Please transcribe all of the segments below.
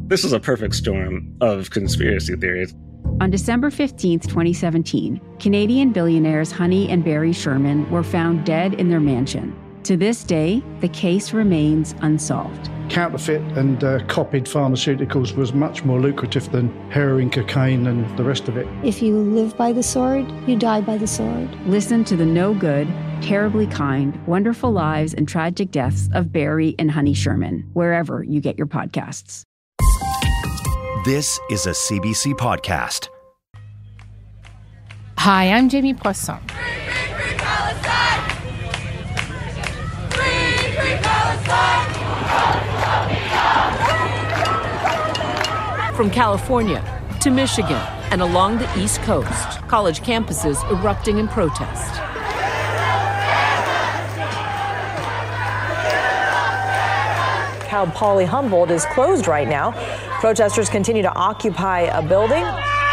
This is a perfect storm of conspiracy theories. On December 15th, 2017, Canadian billionaires Honey and Barry Sherman were found dead in their mansion. To this day, the case remains unsolved. Counterfeit and copied pharmaceuticals was much more lucrative than heroin, cocaine, and the rest of it. If you live by the sword, you die by the sword. Listen to the no good, terribly kind, wonderful lives and tragic deaths of Barry and Honey Sherman, wherever you get your podcasts. This is a CBC podcast. Hi, I'm Jamie Poisson. Free Palestine! Free Palestine! From California to Michigan and along the East Coast, college campuses erupting in protest. Cal Poly Humboldt is closed right now. Protesters continue to occupy a building.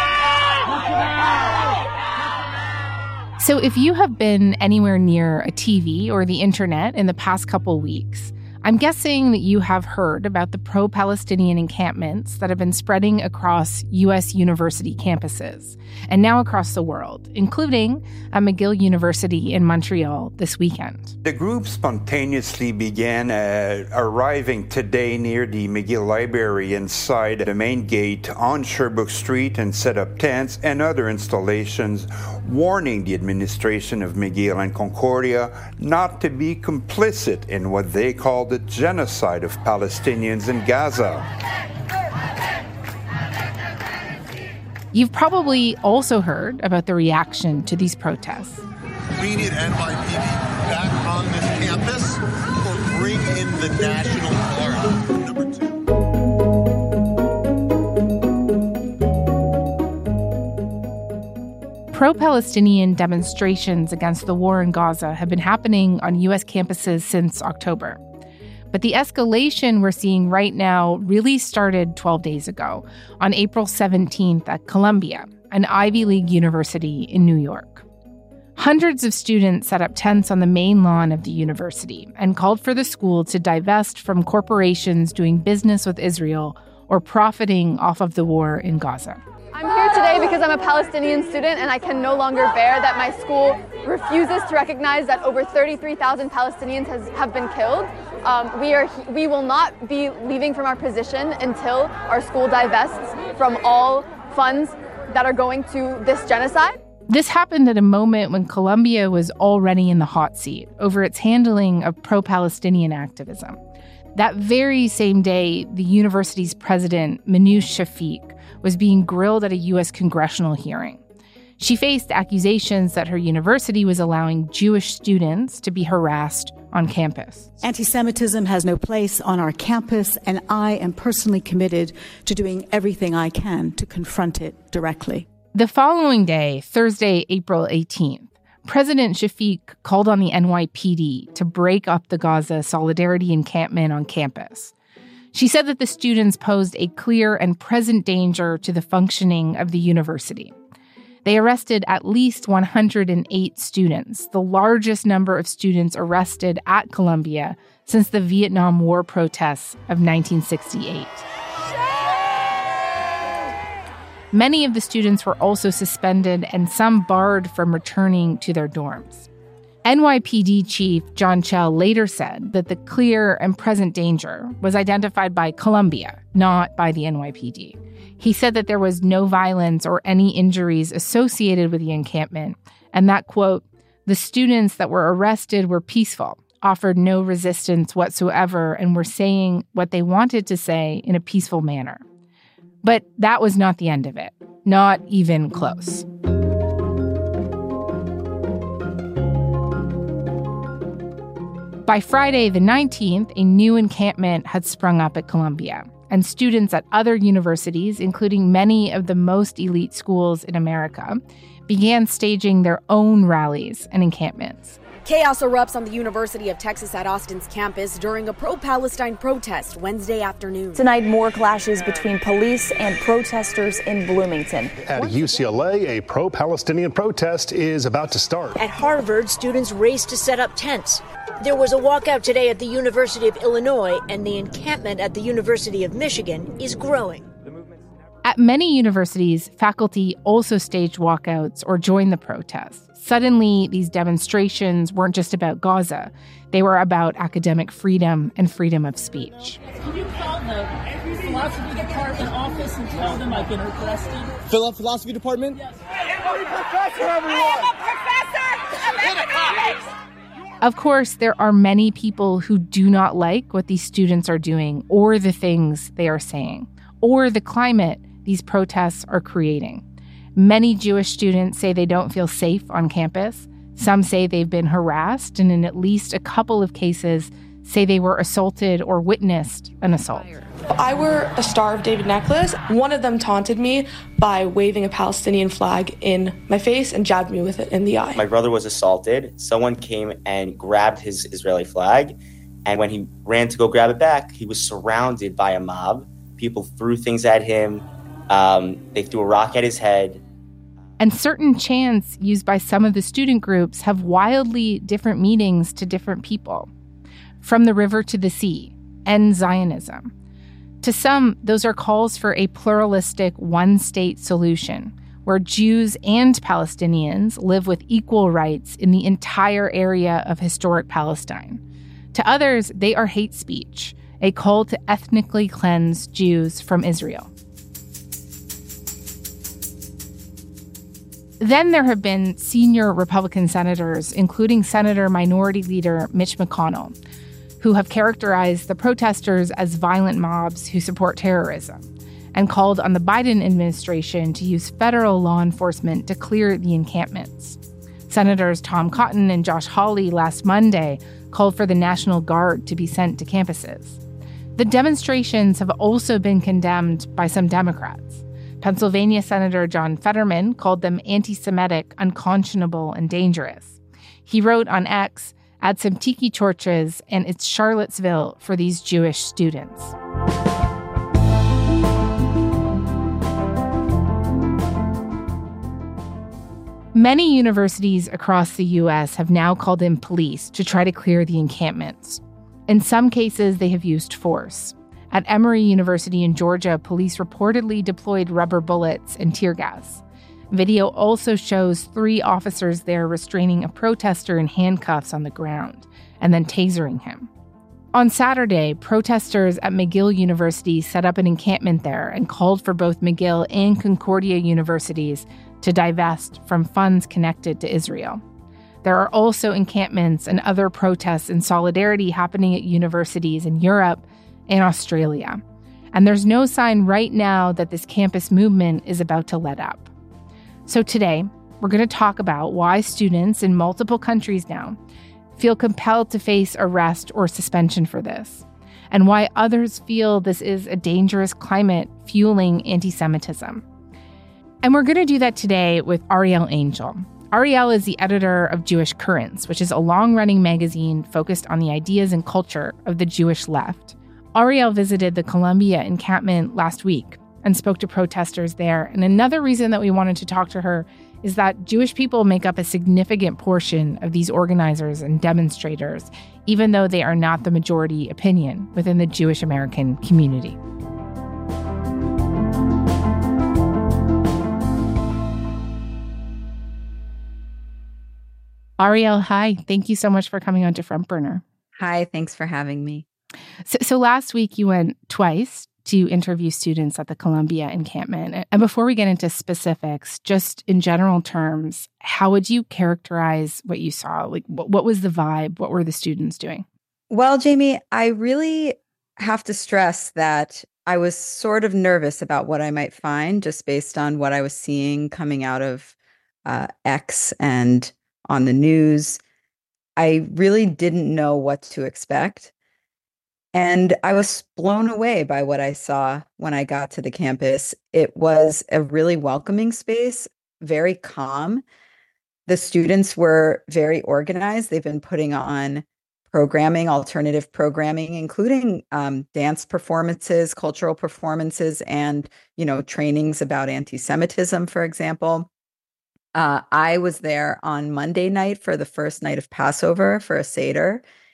So if you have been anywhere near a TV or the internet in the past couple weeks, I'm guessing that you have heard about the pro-Palestinian encampments that have been spreading across U.S. university campuses and now across the world, including at McGill University in Montreal this weekend. The group spontaneously began arriving today near the McGill Library inside the main gate on Sherbrooke Street and set up tents and other installations, warning the administration of McGill and Concordia not to be complicit in what they call the genocide of Palestinians in Gaza. You've probably also heard about the reaction to these protests. We need NYPD back on this campus or bring in the National Guard. Number 2. Pro-Palestinian demonstrations against the war in Gaza have been happening on U.S. campuses since October. But the escalation we're seeing right now really started 12 days ago, on April 17th at Columbia, an Ivy League university in New York. Hundreds of students set up tents on the main lawn of the university and called for the school to divest from corporations doing business with Israel or profiting off of the war in Gaza. I'm here today because I'm a Palestinian student and I can no longer bear that my school refuses to recognize that over 33,000 Palestinians have been killed. We will not be leaving from our position until our school divests from all funds that are going to this genocide. This happened at a moment when Columbia was already in the hot seat over its handling of pro-Palestinian activism. That very same day, the university's president, Minouche Shafik, was being grilled at a U.S. congressional hearing. She faced accusations that her university was allowing Jewish students to be harassed on campus. Anti-Semitism has no place on our campus, and I am personally committed to doing everything I can to confront it directly. The following day, Thursday, April 18th, President Shafik called on the NYPD to break up the Gaza Solidarity encampment on campus. She said that the students posed a clear and present danger to the functioning of the university. They arrested at least 108 students, the largest number of students arrested at Columbia since the Vietnam War protests of 1968. Many of the students were also suspended and some barred from returning to their dorms. NYPD Chief John Chell later said that the clear and present danger was identified by Columbia, not by the NYPD. He said that there was no violence or any injuries associated with the encampment, and that, quote, the students that were arrested were peaceful, offered no resistance whatsoever, and were saying what they wanted to say in a peaceful manner. But that was not the end of it, not even close. By Friday the 19th, a new encampment had sprung up at Columbia, and students at other universities, including many of the most elite schools in America, began staging their own rallies and encampments. Chaos erupts on the University of Texas at Austin's campus during a pro-Palestine protest Wednesday afternoon. Tonight, more clashes between police and protesters in Bloomington. At UCLA, a pro-Palestinian protest is about to start. At Harvard, students race to set up tents. There was a walkout today at the University of Illinois, and the encampment at the University of Michigan is growing. At many universities, faculty also staged walkouts or joined the protests. Suddenly, these demonstrations weren't just about Gaza. They were about academic freedom and freedom of speech. Can you call the philosophy department office and tell them I've been requested? Philosophy department? Yes. Of course, there are many people who do not like what these students are doing or the things they are saying or the climate these protests are creating. Many Jewish students say they don't feel safe on campus. Some say they've been harassed, and in at least a couple of cases, say they were assaulted or witnessed an assault. I wore a Star of David necklace. One of them taunted me by waving a Palestinian flag in my face and jabbed me with it in the eye. My brother was assaulted. Someone came and grabbed his Israeli flag, and when he ran to go grab it back, he was surrounded by a mob. People threw things at him. They threw a rock at his head. And certain chants used by some of the student groups have wildly different meanings to different people. From the river to the sea, end Zionism. To some, those are calls for a pluralistic one-state solution, where Jews and Palestinians live with equal rights in the entire area of historic Palestine. To others, they are hate speech, a call to ethnically cleanse Jews from Israel. Then there have been senior Republican senators, including Senator Minority Leader Mitch McConnell, who have characterized the protesters as violent mobs who support terrorism and called on the Biden administration to use federal law enforcement to clear the encampments. Senators Tom Cotton and Josh Hawley last Monday called for the National Guard to be sent to campuses. The demonstrations have also been condemned by some Democrats. Pennsylvania Senator John Fetterman called them anti-Semitic, unconscionable, and dangerous. He wrote on X, "Add some tiki torches, and it's Charlottesville for these Jewish students." Many universities across the U.S. have now called in police to try to clear the encampments. In some cases, they have used force. At Emory University in Georgia, police reportedly deployed rubber bullets and tear gas. Video also shows 3 officers there restraining a protester in handcuffs on the ground and then tasering him. On Saturday, protesters at McGill University set up an encampment there and called for both McGill and Concordia universities to divest from funds connected to Israel. There are also encampments and other protests in solidarity happening at universities in Europe and Australia. And there's no sign right now that this campus movement is about to let up. So today, we're going to talk about why students in multiple countries now feel compelled to face arrest or suspension for this, and why others feel this is a dangerous climate fueling anti-Semitism. And we're going to do that today with Ariel Angel. Ariel is the editor of Jewish Currents, which is a long-running magazine focused on the ideas and culture of the Jewish left. Ariel visited the Columbia encampment last week and spoke to protesters there. And another reason that we wanted to talk to her is that Jewish people make up a significant portion of these organizers and demonstrators, even though they are not the majority opinion within the Jewish American community. Ariel, hi. Thank you so much for coming on to Front Burner. Hi, thanks for having me. So last week you went twice to interview students at the Columbia encampment. And before we get into specifics, just in general terms, how would you characterize what you saw? Like, what was the vibe? What were the students doing? Well, Jamie, I really have to stress that I was sort of nervous about what I might find just based on what I was seeing coming out of X and on the news. I really didn't know what to expect. And I was blown away by what I saw when I got to the campus. It was a really welcoming space, very calm. The students were very organized. They've been putting on programming, alternative programming, including dance performances, cultural performances, and, trainings about anti-Semitism, for example. I was there on Monday night for the first night of Passover for a Seder.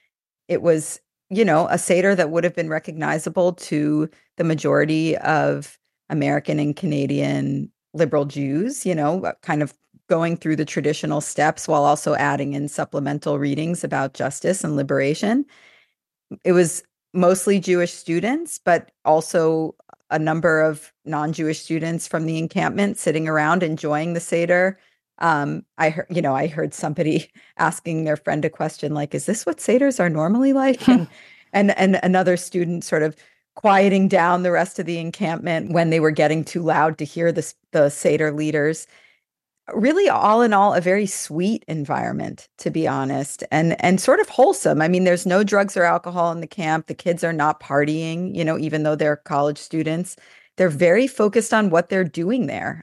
It was, a Seder that would have been recognizable to the majority of American and Canadian liberal Jews, kind of going through the traditional steps while also adding in supplemental readings about justice and liberation. It was mostly Jewish students, but also a number of non-Jewish students from the encampment sitting around enjoying the Seder. I heard somebody asking their friend a question like, "Is this what Seders are normally like?" and another student sort of quieting down the rest of the encampment when they were getting too loud to hear the Seder leaders. Really, all in all, a very sweet environment, to be honest, and sort of wholesome. I mean, there's no drugs or alcohol in the camp. The kids are not partying, even though they're college students. They're very focused on what they're doing there,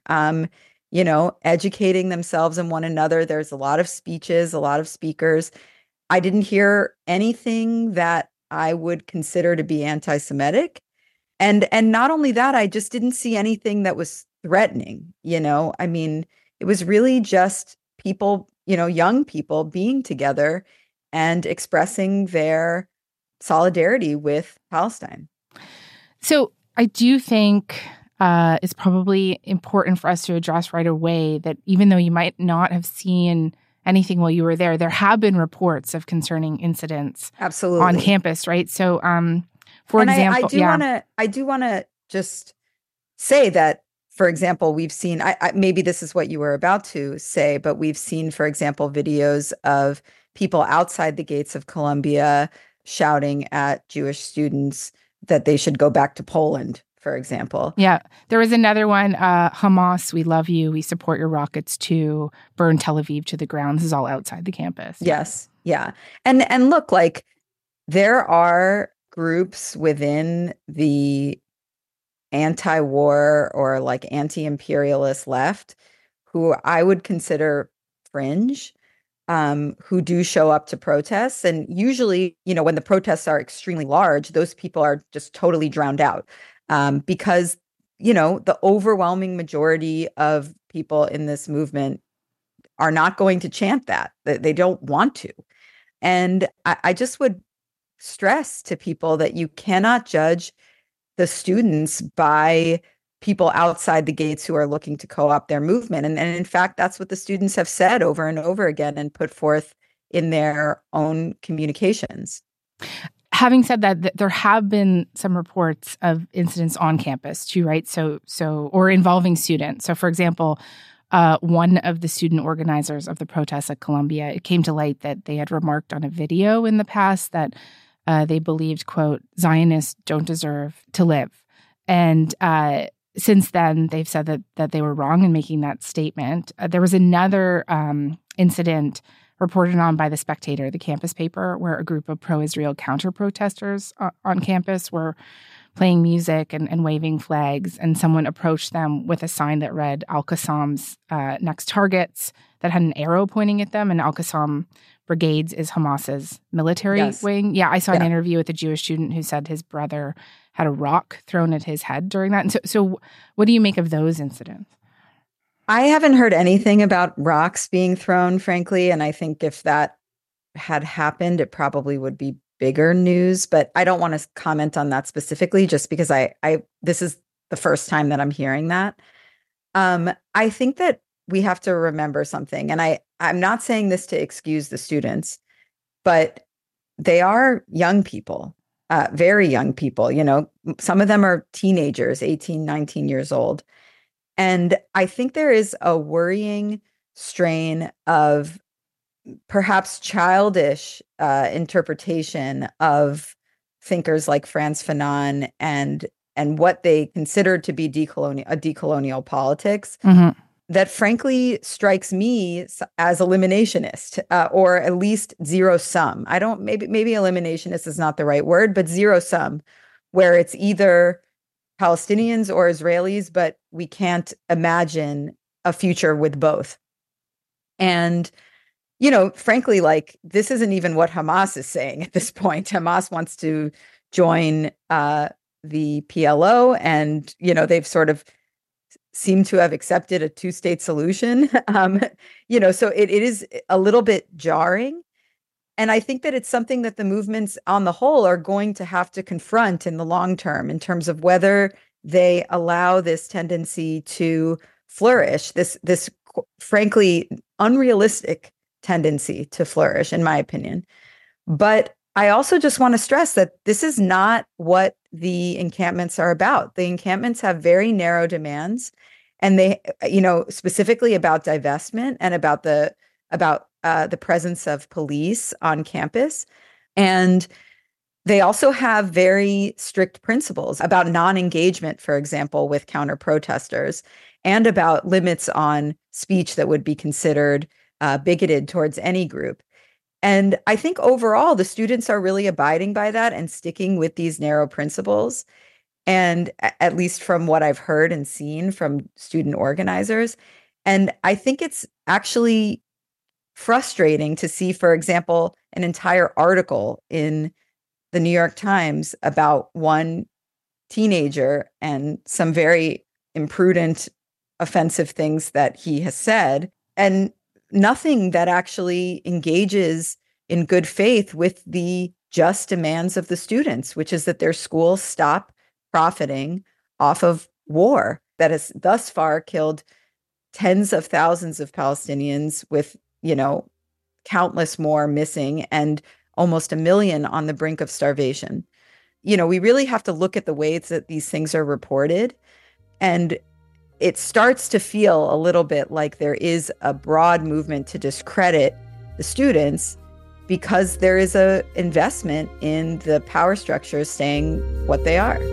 educating themselves and one another. There's a lot of speeches, a lot of speakers. I didn't hear anything that I would consider to be anti-Semitic. And not only that, I just didn't see anything that was threatening, I mean, it was really just people, young people being together and expressing their solidarity with Palestine. So I do think it's probably important for us to address right away that even though you might not have seen anything while you were there, there have been reports of concerning incidents absolutely on campus, right? So, for example, I do want to just say that, for example, we've seen, maybe this is what you were about to say, but we've seen, for example, videos of people outside the gates of Columbia shouting at Jewish students that they should go back to Poland, for example. Yeah. There was another one, Hamas, we love you. We support your rockets to burn Tel Aviv to the ground. This is all outside the campus. Yes. Yeah. And look, like, there are groups within the anti-war or like anti-imperialist left who I would consider fringe, who do show up to protests. And usually, when the protests are extremely large, those people are just totally drowned out because, the overwhelming majority of people in this movement are not going to chant that. They don't want to. And I just would stress to people that you cannot judge the students by people outside the gates who are looking to co-opt their movement. And in fact, that's what the students have said over and over again and put forth in their own communications. Having said that, there have been some reports of incidents on campus too, right? So or involving students. So for example, one of the student organizers of the protests at Columbia, it came to light that they had remarked on a video in the past that they believed, quote, Zionists don't deserve to live. And since then, they've said that they were wrong in making that statement. There was another incident reported on by The Spectator, the campus paper, where a group of pro-Israel counter-protesters on campus were playing music and waving flags, and someone approached them with a sign that read Al-Qassam's next targets that had an arrow pointing at them, and Al-Qassam Brigades is Hamas's military wing. Yeah, I saw an interview with a Jewish student who said his brother had a rock thrown at his head during that. And so what do you make of those incidents? I haven't heard anything about rocks being thrown, frankly, and I think if that had happened, it probably would be bigger news, but I don't want to comment on that specifically just because I this is the first time that I'm hearing that. I think that we have to remember something, and I'm not saying this to excuse the students, but they are young people, very young people. Some of them are teenagers, 18, 19 years old. And I think there is a worrying strain of perhaps childish interpretation of thinkers like Frantz Fanon and what they considered to be decolonial politics. Mm-hmm. That frankly strikes me as eliminationist, or at least zero sum. Maybe eliminationist is not the right word, but zero sum, where it's either Palestinians or Israelis, but we can't imagine a future with both. And, frankly, like, this isn't even what Hamas is saying at this point. Hamas wants to join the PLO, and, they've sort of seem to have accepted a two-state solution. So it is a little bit jarring. And I think that it's something that the movements on the whole are going to have to confront in the long term in terms of whether they allow this tendency to flourish, this frankly unrealistic tendency to flourish, in my opinion. But I also just want to stress that this is not what the encampments are about. The encampments have very narrow demands, and they, specifically about divestment and about the presence of police on campus. And they also have very strict principles about non-engagement, for example, with counter-protesters, and about limits on speech that would be considered bigoted towards any group. And I think overall, the students are really abiding by that and sticking with these narrow principles. And at least from what I've heard and seen from student organizers. And I think it's actually frustrating to see, for example, an entire article in the New York Times about one teenager and some very imprudent, offensive things that he has said, and nothing that actually engages in good faith with the just demands of the students, which is that their schools stop profiting off of war that has thus far killed tens of thousands of Palestinians, with, countless more missing and almost 1 million on the brink of starvation. We really have to look at the ways that these things are reported. And it starts to feel a little bit like there is a broad movement to discredit the students because there is an investment in the power structures staying what they are.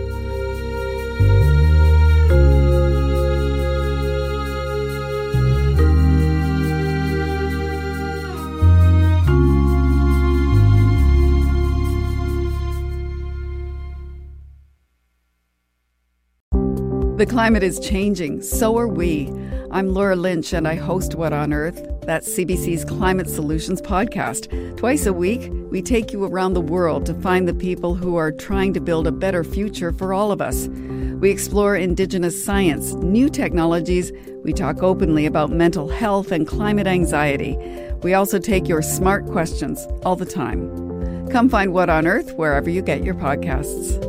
The climate is changing, so are we. I'm Laura Lynch, and I host What on Earth? That's CBC's Climate Solutions podcast. Twice a week, we take you around the world to find the people who are trying to build a better future for all of us. We explore Indigenous science, new technologies. We talk openly about mental health and climate anxiety. We also take your smart questions all the time. Come find What on Earth wherever you get your podcasts.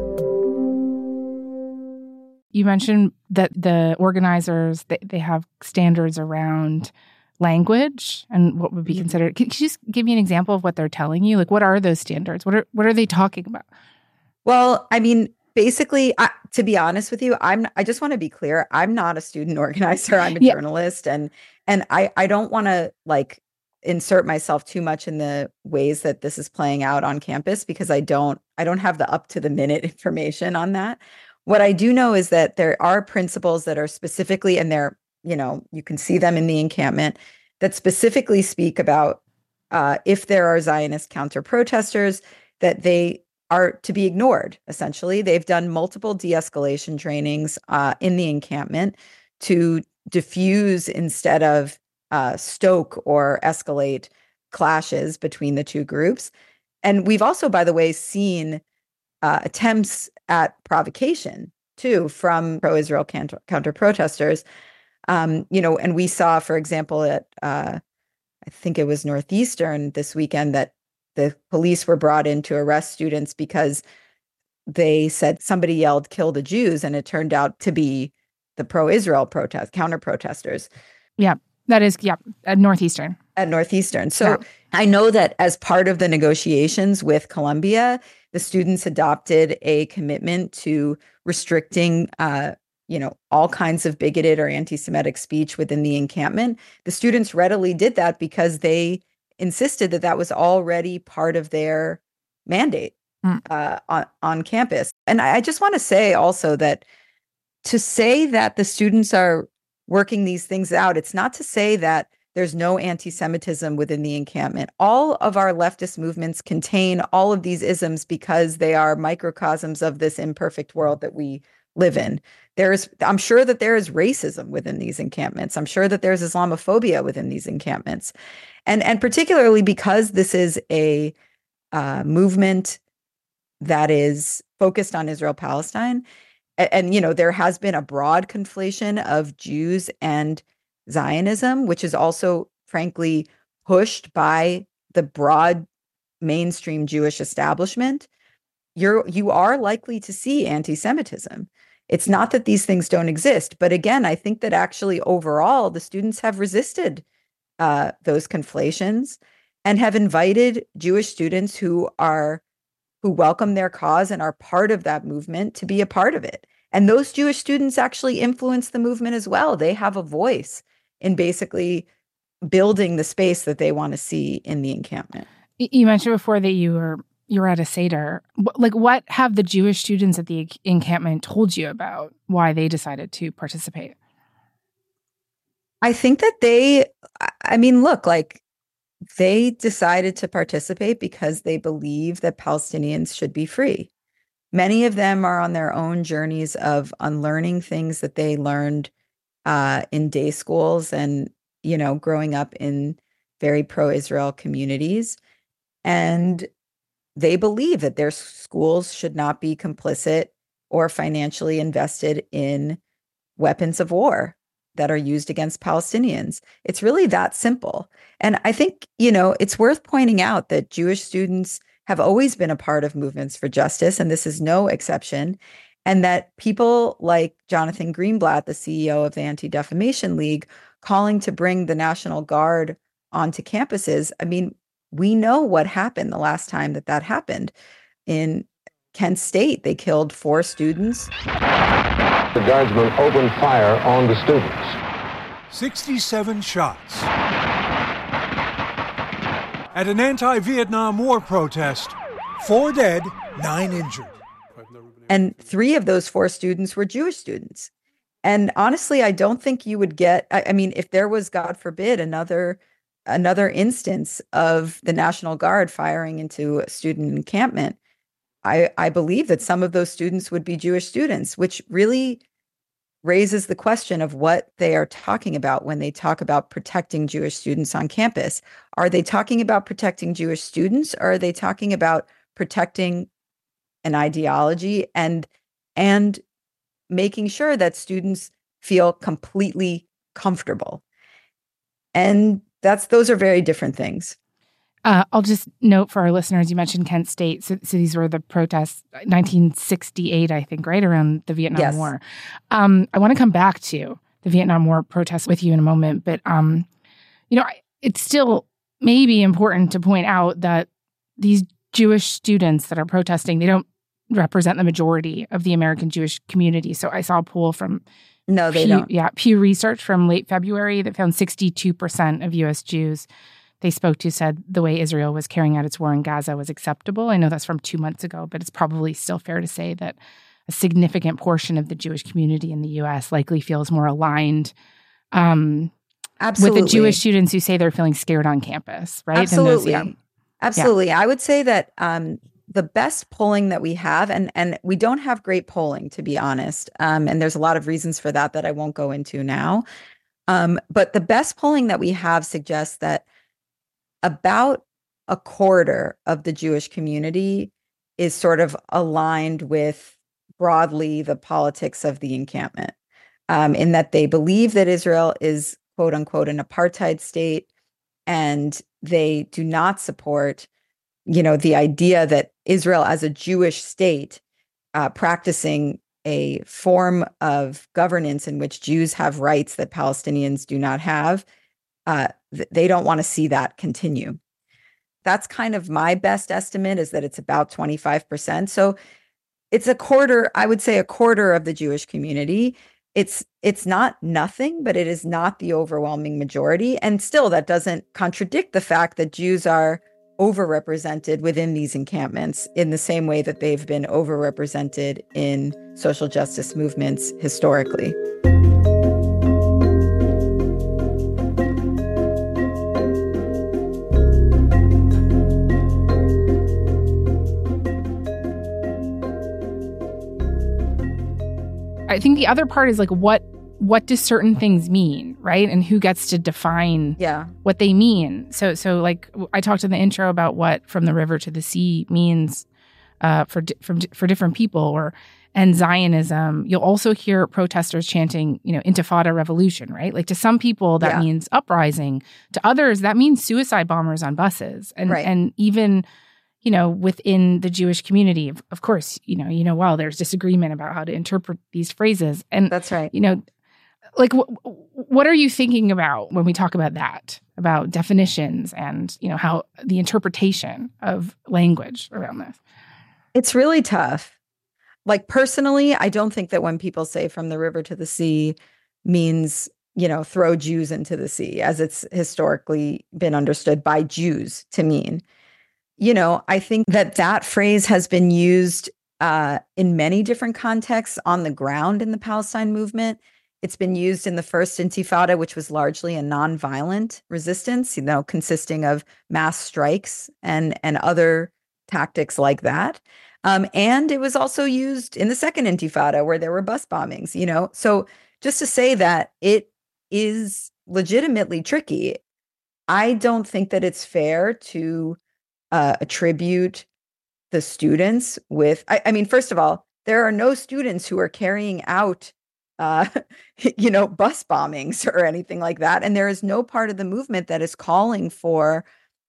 You mentioned that the organizers, they have standards around language and what would be considered. Could you just give me an example of what they're telling you? Like, what are those standards? What are they talking about? Well, I mean, basically, to be honest with you, I just want to be clear. I'm not a student organizer. I'm a journalist, and I don't want to insert myself too much in the ways that this is playing out on campus because I don't have the up to the minute information on that. What I do know is that there are principles that are specifically, and they're, you can see them in the encampment, that specifically speak about if there are Zionist counter-protesters, that they are to be ignored, essentially. They've done multiple de-escalation trainings in the encampment to diffuse instead of stoke or escalate clashes between the two groups. And we've also, by the way, seen attempts at provocation too from pro-Israel counter-protesters. And we saw, for example, at I think it was Northeastern this weekend, that the police were brought in to arrest students because they said somebody yelled "kill the Jews," and it turned out to be the pro-Israel counter-protesters. Yeah, that is, at Northeastern. At Northeastern. So I know that as part of the negotiations with Columbia, the students adopted a commitment to restricting, all kinds of bigoted or anti-Semitic speech within the encampment. The students readily did that because they insisted that that was already part of their mandate on campus. And I just want to say also that to say that the students are working these things out, it's not to say that there's no anti-Semitism within the encampment. All of our leftist movements contain all of these isms because they are microcosms of this imperfect world that we live in. I'm sure that there is racism within these encampments. I'm sure that there's Islamophobia within these encampments. And particularly because this is a movement that is focused on Israel-Palestine. And there has been a broad conflation of Jews and Zionism, which is also, frankly, pushed by the broad mainstream Jewish establishment, you are likely to see anti-Semitism. It's not that these things don't exist, but again, I think that actually overall the students have resisted those conflations and have invited Jewish students who welcome their cause and are part of that movement to be a part of it. And those Jewish students actually influence the movement as well. They have a voice in basically building the space that they want to see in the encampment. You mentioned before that you were at a Seder. What have the Jewish students at the encampment told you about why they decided to participate? I think that they decided to participate because they believe that Palestinians should be free. Many of them are on their own journeys of unlearning things that they learned in day schools and, growing up in very pro-Israel communities. And they believe that their schools should not be complicit or financially invested in weapons of war that are used against Palestinians. It's really that simple. And I think, it's worth pointing out that Jewish students have always been a part of movements for justice, and this is no exception. And that people like Jonathan Greenblatt, the CEO of the Anti-Defamation League, calling to bring the National Guard onto campuses. I mean, we know what happened the last time that happened. In Kent State, they killed 4 students. The guardsmen opened fire on the students. 67 shots. At an anti-Vietnam War protest, 4 dead, 9 injured. And 3 of those 4 students were Jewish students. And honestly, I don't think you would get, if there was, God forbid, another instance of the National Guard firing into a student encampment, I believe that some of those students would be Jewish students, which really raises the question of what they are talking about when they talk about protecting Jewish students on campus. Are they talking about protecting Jewish students, or are they talking about protecting an ideology and making sure that students feel completely comfortable? And those are very different things. I'll just note for our listeners, you mentioned Kent State. So these were the protests, 1968, I think, right around the Vietnam War. I want to come back to the Vietnam War protests with you in a moment. But, it's still maybe important to point out that these Jewish students that are protesting, they don't represent the majority of the American Jewish community. So I saw a poll from Pew Research from late February that found 62% of U.S. Jews they spoke to said the way Israel was carrying out its war in Gaza was acceptable. I know that's from 2 months ago, but it's probably still fair to say that a significant portion of the Jewish community in the U.S. likely feels more aligned with the Jewish students who say they're feeling scared on campus, right? Absolutely. Absolutely. Yeah. I would say that the best polling that we have, and we don't have great polling, to be honest, and there's a lot of reasons for that I won't go into now, but the best polling that we have suggests that about a quarter of the Jewish community is sort of aligned with broadly the politics of the encampment, in that they believe that Israel is, quote unquote, an apartheid state, and they do not support, the idea that Israel as a Jewish state practicing a form of governance in which Jews have rights that Palestinians do not have. They don't want to see that continue. That's kind of my best estimate, is that it's about 25%. So it's a quarter, I would say a quarter of the Jewish community. It's not nothing, but it is not the overwhelming majority. And still, that doesn't contradict the fact that Jews are overrepresented within these encampments in the same way that they've been overrepresented in social justice movements historically. I think the other part is what do certain things mean, right? And who gets to define what they mean? So I talked in the intro about what From the River to the Sea means for different people, and Zionism. You'll also hear protesters chanting, Intifada revolution, right? Like to some people that means uprising. To others that means suicide bombers on buses, and even within the Jewish community, of course, well, there's disagreement about how to interpret these phrases. And that's right. Like, what are you thinking about when we talk about that, about definitions and, how the interpretation of language around this? It's really tough. Like, personally, I don't think that when people say from the river to the sea means, throw Jews into the sea, as it's historically been understood by Jews to mean. I think that phrase has been used in many different contexts on the ground in the Palestine movement. It's been used in the first Intifada, which was largely a nonviolent resistance, consisting of mass strikes and other tactics like that. And it was also used in the second Intifada, where there were bus bombings, So just to say that it is legitimately tricky, I don't think that it's fair to attribute the students with, I mean, first of all, there are no students who are carrying out bus bombings or anything like that. And there is no part of the movement that is calling for,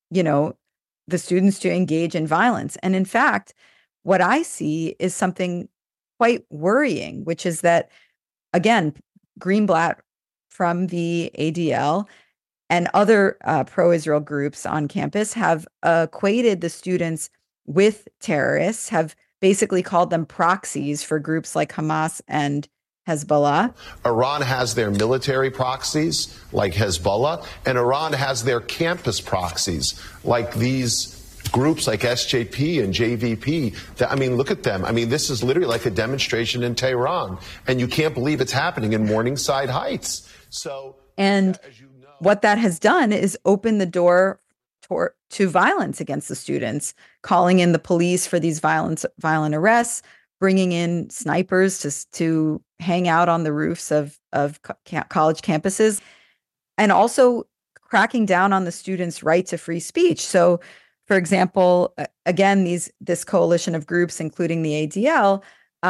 the students to engage in violence. And in fact, what I see is something quite worrying, which is that, again, Greenblatt from the ADL and other pro-Israel groups on campus have equated the students with terrorists, have basically called them proxies for groups like Hamas and Hezbollah. Iran has their military proxies like Hezbollah, and Iran has their campus proxies like these groups like SJP and JVP. Look at them. This is literally like a demonstration in Tehran, and you can't believe it's happening in Morningside Heights. And what that has done is open the door to violence against the students, calling in the police for these violent arrests, bringing in snipers to hang out on the roofs of college campuses, and also cracking down on the students' right to free speech. So, for example, again, this coalition of groups, including the ADL,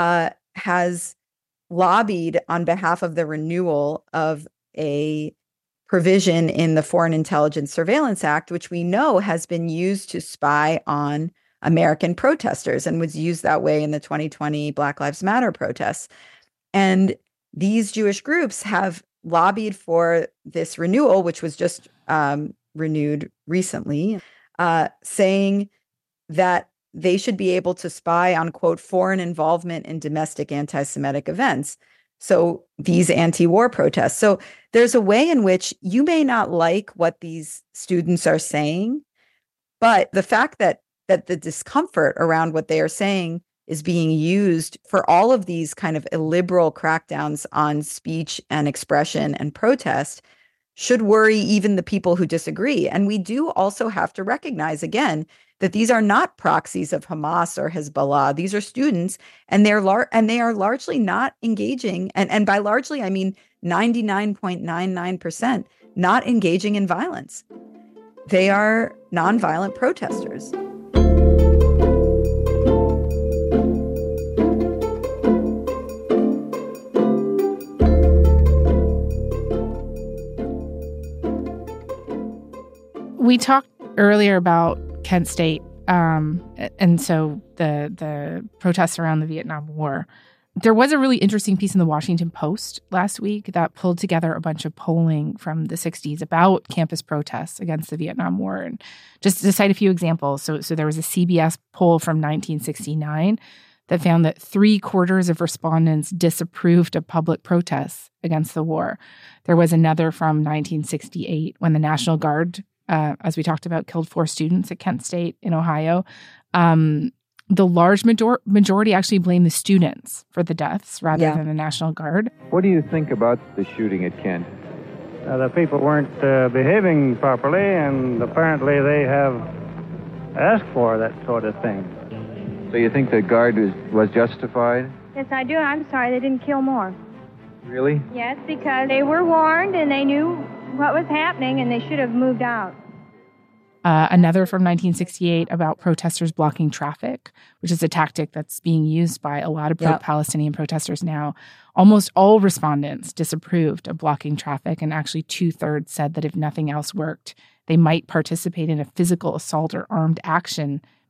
has lobbied on behalf of the renewal of a provision in the Foreign Intelligence Surveillance Act, which we know has been used to spy on American protesters and was used that way in the 2020 Black Lives Matter protests. And these Jewish groups have lobbied for this renewal, which was just renewed recently, saying that they should be able to spy on, quote, foreign involvement in domestic anti-Semitic events. So these anti-war protests. So there's a way in which you may not like what these students are saying, but the fact that the discomfort around what they are saying is being used for all of these kind of illiberal crackdowns on speech and expression and protest should worry even the people who disagree. And we do also have to recognize, again, that these are not proxies of Hamas or Hezbollah. These are students, and they are largely not engaging. And by largely, I mean 99.99% not engaging in violence. They are nonviolent protesters. We talked earlier about Kent State, and so the protests around the Vietnam War. There was a really interesting piece in the Washington Post last week that pulled together a bunch of polling from the 60s about campus protests against the Vietnam War. And just to cite a few examples, so there was a CBS poll from 1969 that found that 3/4 of respondents disapproved of public protests against the war. There was another from 1968 when the National Guard, as we talked about, killed 4 students at Kent State in Ohio. The large majority actually blame the students for the deaths rather than the National Guard. What do you think about the shooting at Kent? The people weren't behaving properly, and apparently they have asked for that sort of thing. So you think the guard was justified? Yes, I do. I'm sorry they didn't kill more. Really? Yes, because they were warned and they knew what was happening and they should have moved out. Another from 1968 about protesters blocking traffic, which is a tactic that's being used by a lot of pro-Palestinian protesters now. Almost all respondents disapproved of blocking traffic, and actually 2/3 said that if nothing else worked, they might participate in a physical assault or armed action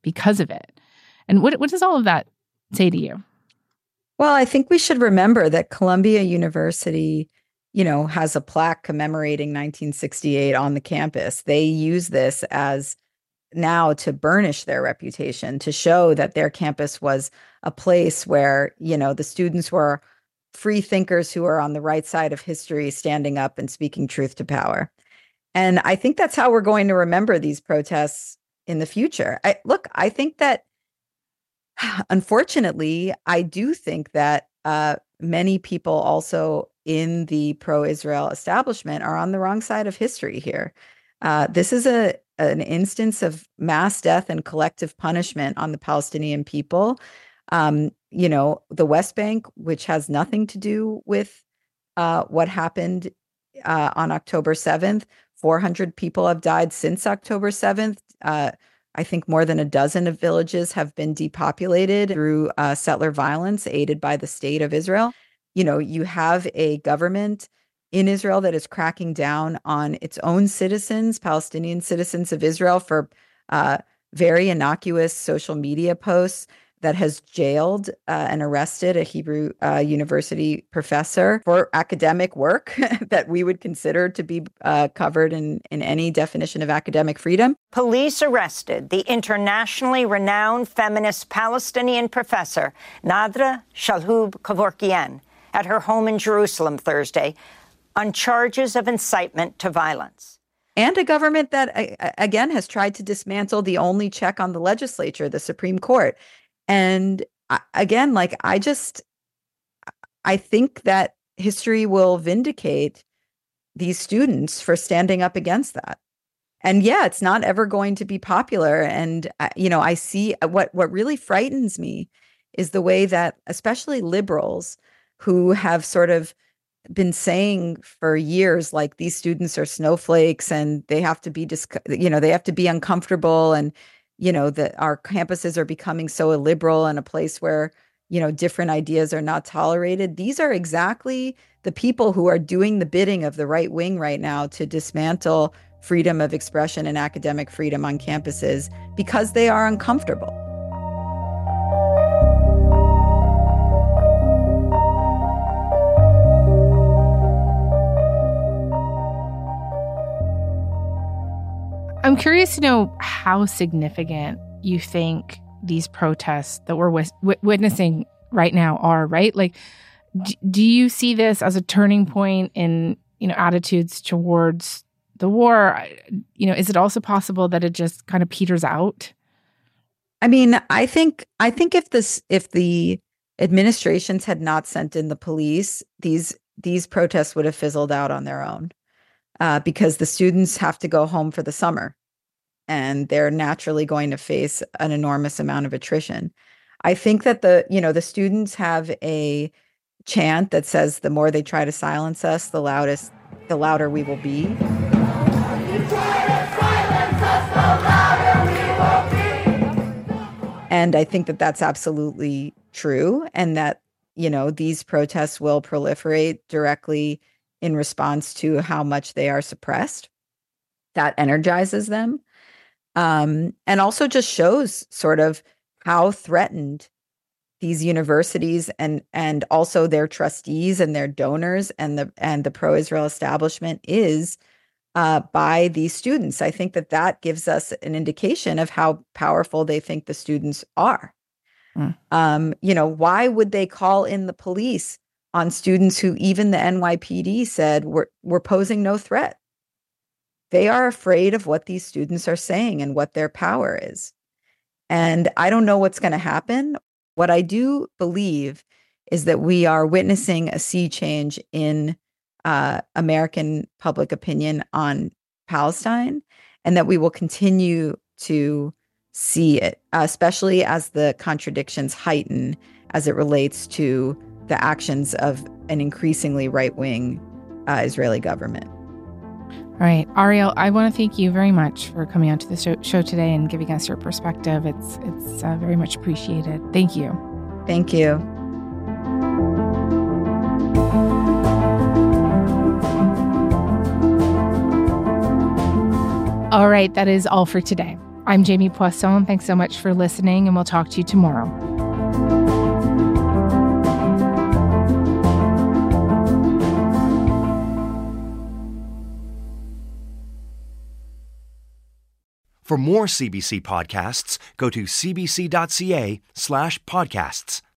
because of it. And what does all of that say to you? Well, I think we should remember that Columbia University, has a plaque commemorating 1968 on the campus. They use this as now to burnish their reputation, to show that their campus was a place where, the students were free thinkers who are on the right side of history, standing up and speaking truth to power. And I think that's how we're going to remember these protests in the future. I think that, unfortunately, I do think that many people also in the pro-Israel establishment are on the wrong side of history here. This is an instance of mass death and collective punishment on the Palestinian people. The West Bank, which has nothing to do with what happened on October 7th. 400 people have died since October 7th. I think more than a dozen of villages have been depopulated through settler violence aided by the state of Israel. You have a government in Israel that is cracking down on its own citizens, Palestinian citizens of Israel, for very innocuous social media posts, that has jailed and arrested a Hebrew University professor for academic work that we would consider to be covered in any definition of academic freedom. Police arrested the internationally renowned feminist Palestinian professor Nadra Shalhoub-Kevorkian at her home in Jerusalem Thursday on charges of incitement to violence. And a government that, again, has tried to dismantle the only check on the legislature, the Supreme Court. And again, I think that history will vindicate these students for standing up against that. And yeah, it's not ever going to be popular. And, I see what really frightens me is the way that especially liberals who have sort of been saying for years, like, these students are snowflakes and they have to be, they have to be uncomfortable, and that our campuses are becoming so illiberal and a place where, different ideas are not tolerated. These are exactly the people who are doing the bidding of the right wing right now to dismantle freedom of expression and academic freedom on campuses because they are uncomfortable. I'm curious to know how significant you think these protests that we're witnessing right now are, right? Like, do you see this as a turning point in, attitudes towards the war? Is it also possible that it just kind of peters out? I mean, I think if the administrations had not sent in the police, these protests would have fizzled out on their own. Because the students have to go home for the summer and they're naturally going to face an enormous amount of attrition. I think that the students have a chant that says the more they try to silence us, the louder we will be. And I think that that's absolutely true, and that, these protests will proliferate directly in response to how much they are suppressed. That energizes them. And also just shows sort of how threatened these universities and also their trustees and their donors and the pro-Israel establishment is by these students. I think that gives us an indication of how powerful they think the students are. Why would they call in the police on students who even the NYPD said were posing no threat? They are afraid of what these students are saying and what their power is. And I don't know what's going to happen. What I do believe is that we are witnessing a sea change in American public opinion on Palestine, and that we will continue to see it, especially as the contradictions heighten as it relates to the actions of an increasingly right-wing Israeli government. All right, Ariel, I want to thank you very much for coming on to the show today and giving us your perspective. It's very much appreciated. Thank you. Thank you. All right, that is all for today. I'm Jamie Poisson. Thanks so much for listening, and we'll talk to you tomorrow. For more CBC podcasts, go to cbc.ca/podcasts.